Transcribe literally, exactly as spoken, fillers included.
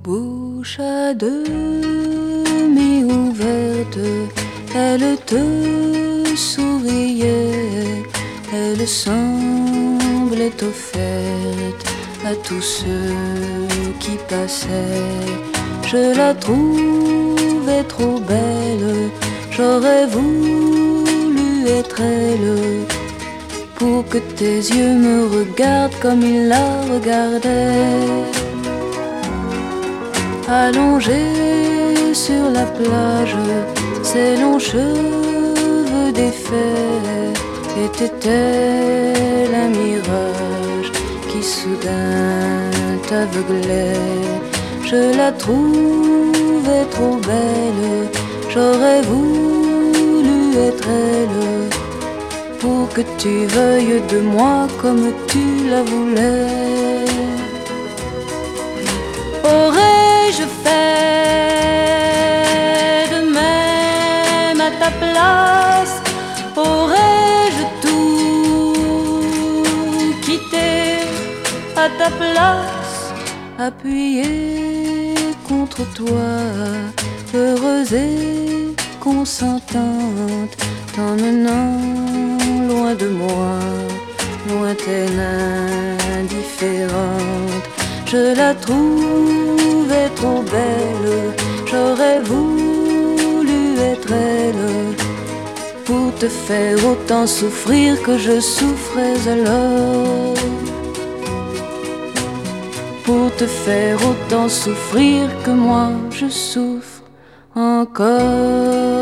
Bouche à demi ouverte, elle te souriait, elle semblait offerte à tous ceux qui passaient. Je la trouvais trop belle, j'aurais voulu être elle, pour que tes yeux me regardent comme ils la regardaient. Allongée sur la plage, ses longs cheveux défaits étaient-elle un mirage qui soudain t'aveuglait? Je la trouvais trop belle, j'aurais voulu être elle, pour que tu veuilles de moi comme tu la voulais. Aurais-je fait de même à ta place? Aurais-je tout quitté à ta place? Appuyé contre toi, heureuse et consentante, t'emmenant loin de moi, lointaine, indifférente. Je la trouvais trop belle, j'aurais voulu être elle, pour te faire autant souffrir que je souffrais alors. Pour te faire autant souffrir que moi je souffre encore.